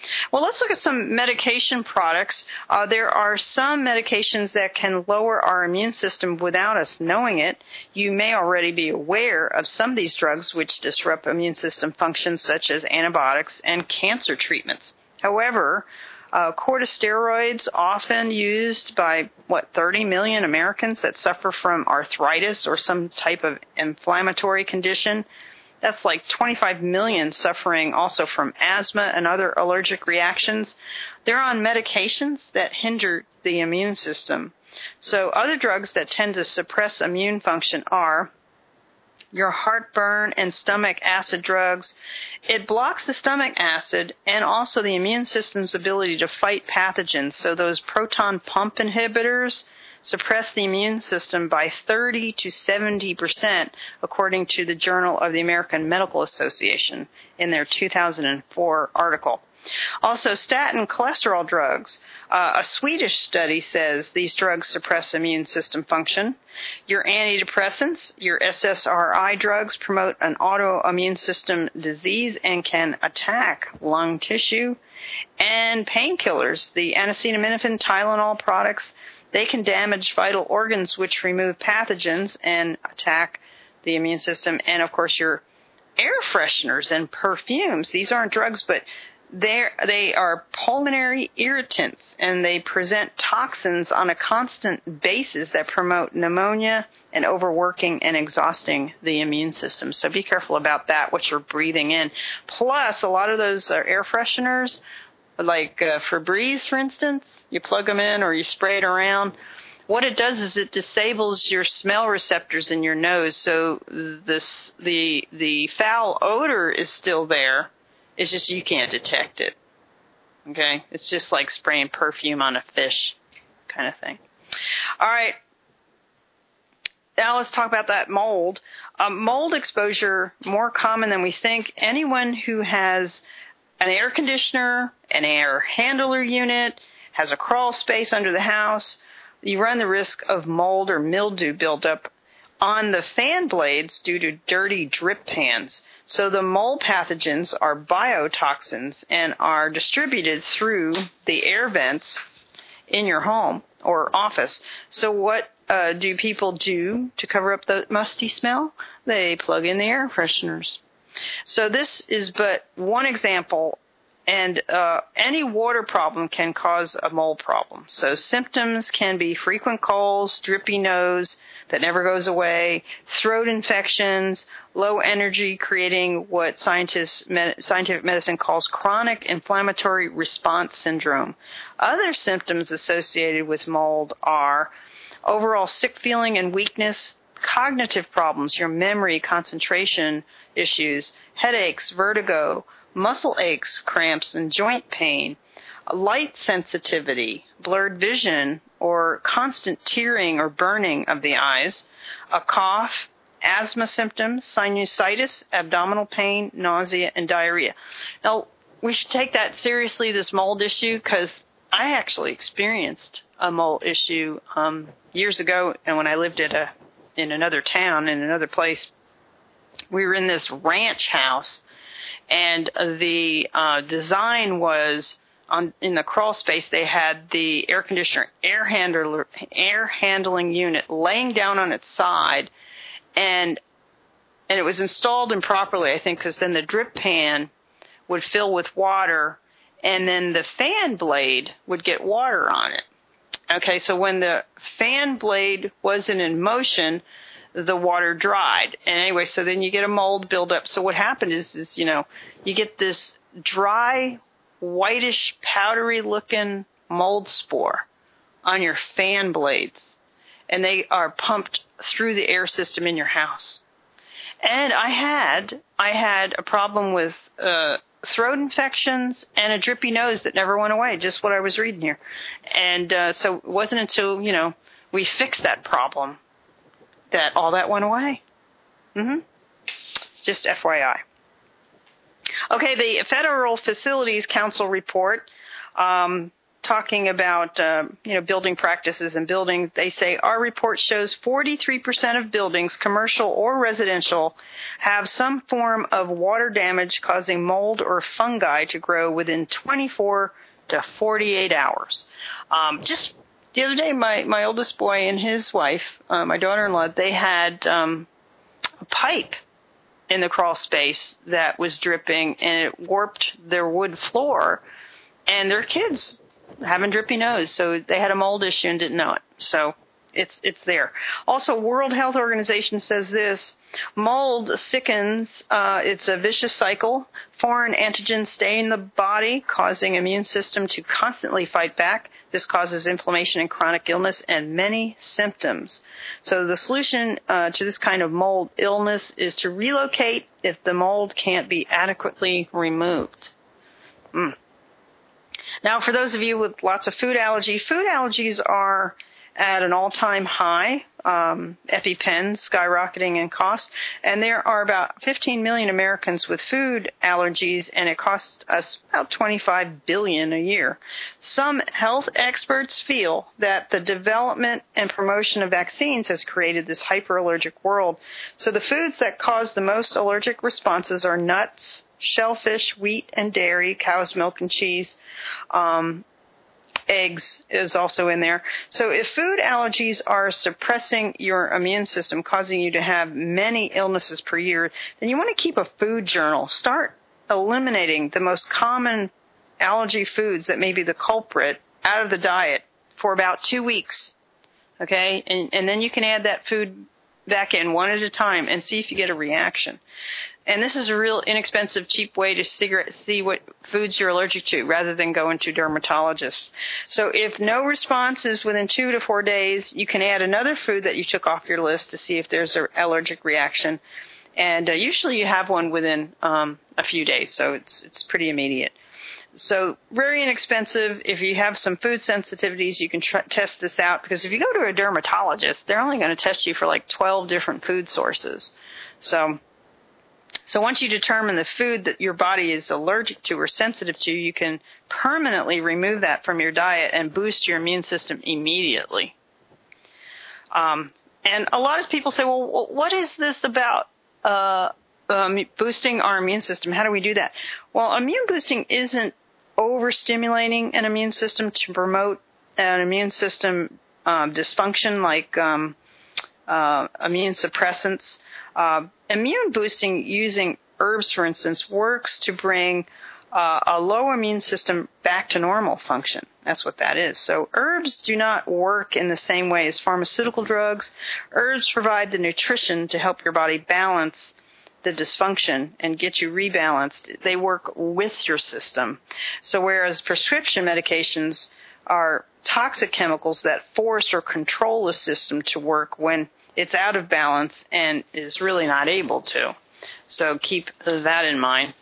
Well, let's look at some medication products. Uh, there are some medications that can lower our immune system without us knowing it. You may already be aware of some of these drugs which disrupt immune system functions, such as antibiotics and cancer treatments. However, uh, corticosteroids, often used by, what, thirty million Americans that suffer from arthritis or some type of inflammatory condition. That's like twenty-five million suffering also from asthma and other allergic reactions. They're on medications that hinder the immune system. So other drugs that tend to suppress immune function are your heartburn and stomach acid drugs. It blocks the stomach acid and also the immune system's ability to fight pathogens. So those proton pump inhibitors suppress the immune system by thirty to seventy percent, according to the Journal of the American Medical Association in their two thousand four article. Also, statin cholesterol drugs. Uh, a Swedish study says these drugs suppress immune system function. Your antidepressants, your S S R I drugs promote an autoimmune system disease and can attack lung tissue. And painkillers, the acetaminophen, Tylenol products, they can damage vital organs which remove pathogens and attack the immune system. And, of course, your air fresheners and perfumes. These aren't drugs, but they're, they are pulmonary irritants, and they present toxins on a constant basis that promote pneumonia and overworking and exhausting the immune system. So be careful about that, what you're breathing in. Plus, a lot of those uh, air fresheners, like uh, Febreze, for instance, you plug them in or you spray it around. What it does is it disables your smell receptors in your nose, so this the the foul odor is still there. It's just you can't detect it. Okay? It's just like spraying perfume on a fish kind of thing. All right. Now let's talk about that mold. Um, mold exposure, more common than we think. Anyone who has an air conditioner, an air handler unit, has a crawl space under the house, you run the risk of mold or mildew buildup on the fan blades due to dirty drip pans. So the mold pathogens are biotoxins and are distributed through the air vents in your home or office. So what uh, do people do to cover up the musty smell? They plug in the air fresheners. So this is but one example, and uh, any water problem can cause a mold problem. So symptoms can be frequent colds, drippy nose that never goes away, throat infections, low energy, creating what scientists, med- scientific medicine calls chronic inflammatory response syndrome. Other symptoms associated with mold are overall sick feeling and weakness, cognitive problems, your memory, concentration issues, headaches, vertigo, muscle aches, cramps, and joint pain, light sensitivity, blurred vision, or constant tearing or burning of the eyes, a cough, asthma symptoms, sinusitis, abdominal pain, nausea, and diarrhea. Now, we should take that seriously, this mold issue, because I actually experienced a mold issue um, years ago, and when I lived at a in another town, in another place. We were in this ranch house, and the uh, design was on in the crawl space. They had the air conditioner, air handler, air handling unit laying down on its side, and and it was installed improperly, I think, because then the drip pan would fill with water, and then the fan blade would get water on it. Okay, so when the fan blade wasn't in motion, the water dried. And anyway, so then you get a mold buildup. So what happened is, is, you know, you get this dry, whitish, powdery-looking mold spore on your fan blades. And they are pumped through the air system in your house. And I had, I had a problem with uh, throat infections and a drippy nose that never went away, just what I was reading here. And uh, so it wasn't until, you know, we fixed that problem that all that went away. Mm-hmm. Just F Y I. Okay, the Federal Facilities Council report, um, talking about, uh, you know, building practices and building, they say our report shows forty-three percent of buildings, commercial or residential, have some form of water damage causing mold or fungi to grow within twenty-four to forty-eight hours. Um, just the other day, my, my oldest boy and his wife, uh, my daughter-in-law, they had um, a pipe in the crawl space that was dripping, and it warped their wood floor, and their kids have a drippy nose, so they had a mold issue and didn't know it. So it's it's there. Also, World Health Organization says this: mold sickens. Uh, it's a vicious cycle. Foreign antigens stay in the body, causing immune system to constantly fight back. This causes inflammation and chronic illness and many symptoms. So the solution uh, to this kind of mold illness is to relocate if the mold can't be adequately removed. Mm. Now, for those of you with lots of food allergy, food allergies are at an all-time high, um, EpiPen skyrocketing in cost, and there are about fifteen million Americans with food allergies, and it costs us about twenty-five billion dollars a year. Some health experts feel that the development and promotion of vaccines has created this hyperallergic world. So the foods that cause the most allergic responses are nuts, shellfish, wheat and dairy, cow's milk and cheese. Um, eggs is also in there. So if food allergies are suppressing your immune system, causing you to have many illnesses per year, then you want to keep a food journal. Start eliminating the most common allergy foods that may be the culprit out of the diet for about two weeks. Okay? And, and then you can add that food back in one at a time and see if you get a reaction. And this is a real inexpensive, cheap way to see what foods you're allergic to rather than going to dermatologists. So if no response is within two to four days, you can add another food that you took off your list to see if there's an allergic reaction. And uh, usually you have one within um, a few days, so it's it's pretty immediate. So very inexpensive. If you have some food sensitivities, you can tr- test this out, because if you go to a dermatologist, they're only going to test you for like twelve different food sources. So So once you determine the food that your body is allergic to or sensitive to, you can permanently remove that from your diet and boost your immune system immediately. Um, and a lot of people say, well, what is this about uh, um, boosting our immune system? How do we do that? Well, immune boosting isn't overstimulating an immune system to promote an immune system um, dysfunction like um, uh, immune suppressants. Uh, immune boosting using herbs, for instance, works to bring uh, a low immune system back to normal function. That's what that is. So herbs do not work in the same way as pharmaceutical drugs. Herbs provide the nutrition to help your body balance the dysfunction and get you rebalanced. They work with your system. So whereas prescription medications are toxic chemicals that force or control the system to work when it's out of balance and is really not able to. So keep that in mind.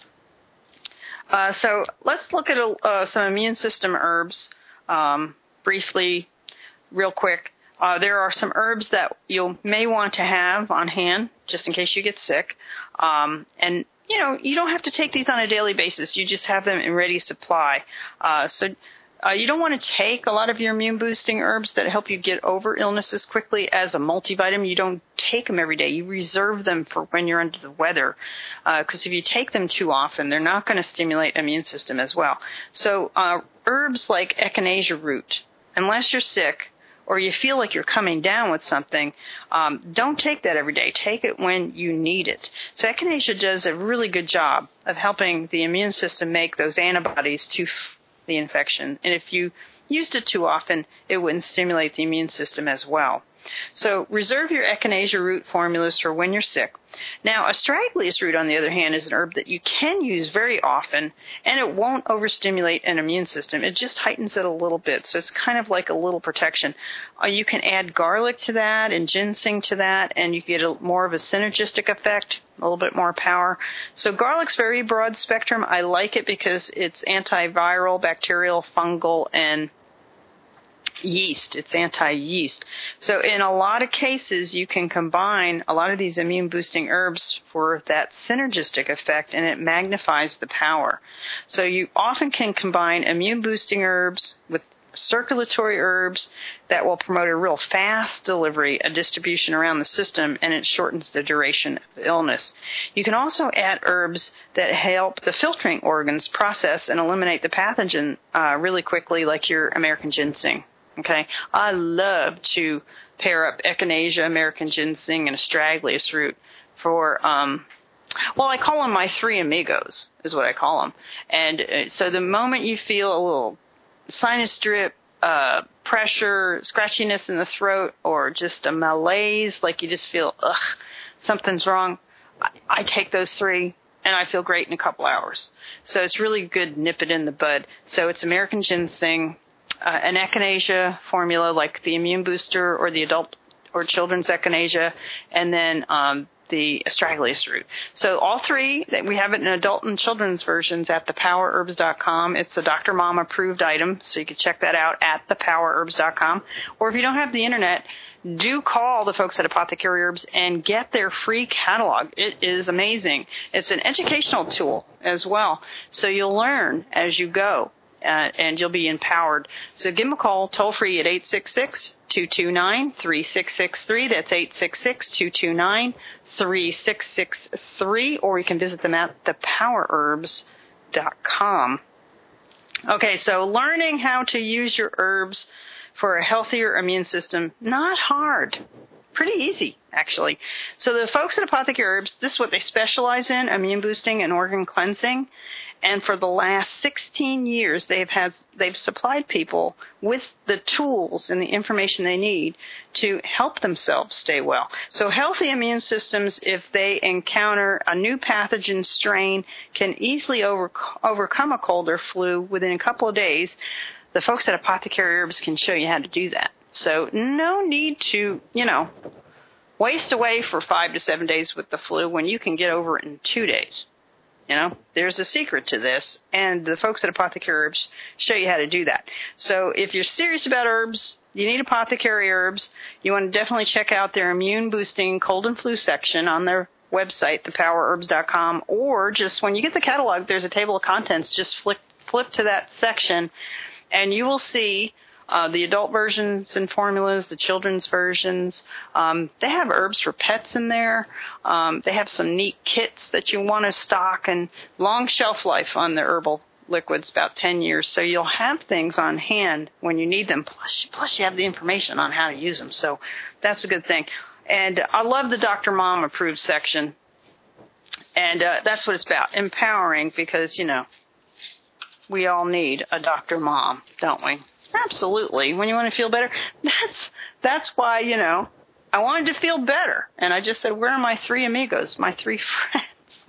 Uh, so let's look at uh, some immune system herbs um, briefly, real quick. Uh, there are some herbs that you may want to have on hand just in case you get sick. Um, and, you know, you don't have to take these on a daily basis. You just have them in ready supply. Uh, so Uh, you don't want to take a lot of your immune-boosting herbs that help you get over illnesses quickly as a multivitamin. You don't take them every day. You reserve them for when you're under the weather, because uh, if you take them too often, they're not going to stimulate the immune system as well. So uh, herbs like echinacea root, unless you're sick or you feel like you're coming down with something, um, don't take that every day. Take it when you need it. So echinacea does a really good job of helping the immune system make those antibodies to the infection. And if you used it too often, it wouldn't stimulate the immune system as well. So reserve your echinacea root formulas for when you're sick. Now, astragalus root, on the other hand, is an herb that you can use very often, and it won't overstimulate an immune system. It just heightens it a little bit, so it's kind of like a little protection. Uh, you can add garlic to that and ginseng to that, and you get a, more of a synergistic effect, a little bit more power. So garlic's very broad spectrum. I like it because it's antiviral, bacterial, fungal, and yeast. It's anti-yeast. So in a lot of cases, you can combine a lot of these immune-boosting herbs for that synergistic effect, and it magnifies the power. So you often can combine immune-boosting herbs with circulatory herbs that will promote a real fast delivery, a distribution around the system, and it shortens the duration of illness. You can also add herbs that help the filtering organs process and eliminate the pathogen uh, really quickly, like your American ginseng. Okay, I love to pair up echinacea, American ginseng, and astragalus root for, um, well, I call them my three amigos, is what I call them. And uh, so the moment you feel a little sinus drip, uh, pressure, scratchiness in the throat, or just a malaise, like you just feel, ugh, something's wrong, I, I take those three, and I feel great in a couple hours. So it's really good, nip it in the bud. So it's American ginseng, uh, an echinacea formula like the immune booster or the adult or children's echinacea, and then um, the astragalus root. So all three, that we have it in adult and children's versions at the power herbs dot com. It's a Doctor Mom approved item, so you can check that out at the power herbs dot com. Or if you don't have the internet, do call the folks at Apothecary Herbs and get their free catalog. It is amazing. It's an educational tool as well, so you'll learn as you go. Uh, and you'll be empowered. So give them a call toll free at eight six six, two two nine, three six six three. That's eight six six, two two nine, three six six three. Or you can visit them at the power herbs dot com. Okay, so learning how to use your herbs for a healthier immune system, not hard. Pretty easy, actually. So the folks at Apothecary Herbs, this is what they specialize in, immune boosting and organ cleansing. And for the last sixteen years, they've had they've supplied people with the tools and the information they need to help themselves stay well. So healthy immune systems, if they encounter a new pathogen strain, can easily over, overcome a cold or flu within a couple of days. The folks at Apothecary Herbs can show you how to do that. So no need to, you know, waste away for five to seven days with the flu when you can get over it in two days. You know, there's a secret to this, and the folks at Apothecary Herbs show you how to do that. So if you're serious about herbs, you need Apothecary Herbs. You want to definitely check out their immune-boosting cold and flu section on their website, the power herbs dot com, or just when you get the catalog, there's a table of contents. Just flip, flip to that section, and you will see Uh, the adult versions and formulas, the children's versions. Um, they have herbs for pets in there. Um, they have some neat kits that you want to stock, and long shelf life on the herbal liquids, about ten years. So you'll have things on hand when you need them. Plus, plus you have the information on how to use them. So that's a good thing. And I love the Doctor Mom approved section. And uh, that's what it's about, empowering, because, you know, we all need a Doctor Mom, don't we? Absolutely. When you want to feel better, that's that's why, you know, I wanted to feel better. And I just said, where are my three amigos, my three friends?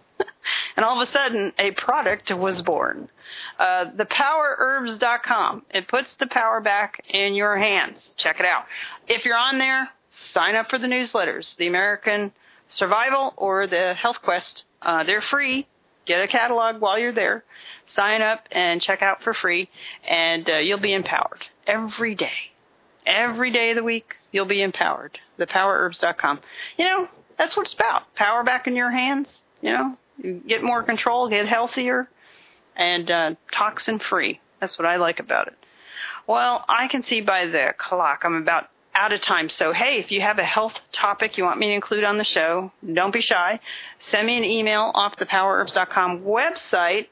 And all of a sudden, a product was born. Uh, the power herbs dot com. It puts the power back in your hands. Check it out. If you're on there, sign up for the newsletters, the American Survival or the Health Quest. Uh, they're free. Get a catalog while you're there. Sign up and check out for free, and uh, you'll be empowered every day. Every day of the week, you'll be empowered. the power herbs dot com. You know, that's what it's about. Power back in your hands. You know, you get more control, get healthier, and uh, toxin-free. That's what I like about it. Well, I can see by the clock I'm about out of time. So, hey, if you have a health topic you want me to include on the show, don't be shy. Send me an email off the power herbs dot com website,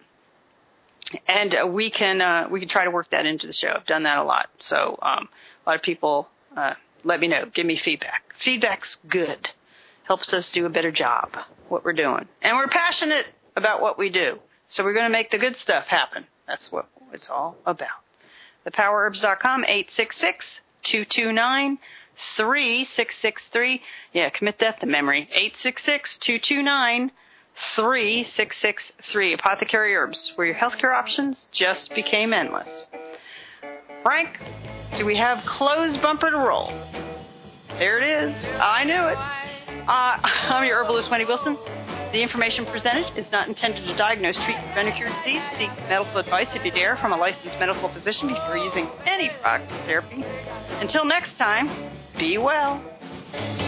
and uh, we can uh, we can try to work that into the show. I've done that a lot. So um, a lot of people uh, let me know. Give me feedback. Feedback's good. Helps us do a better job, what we're doing. And we're passionate about what we do. So we're going to make the good stuff happen. That's what it's all about. the power herbs dot com, eight six six, two two nine, three six six three. Yeah, commit that to memory. eight six six, two two nine, three six six three. Apothecary Herbs, where your healthcare options just became endless. Frank, do we have closed bumper to roll? There it is. I knew it. Uh, I'm your herbalist, Wendy Wilson. The information presented is not intended to diagnose, treat, prevent, or cure disease. Seek medical advice, if you dare, from a licensed medical physician before using any product or therapy. Until next time, be well.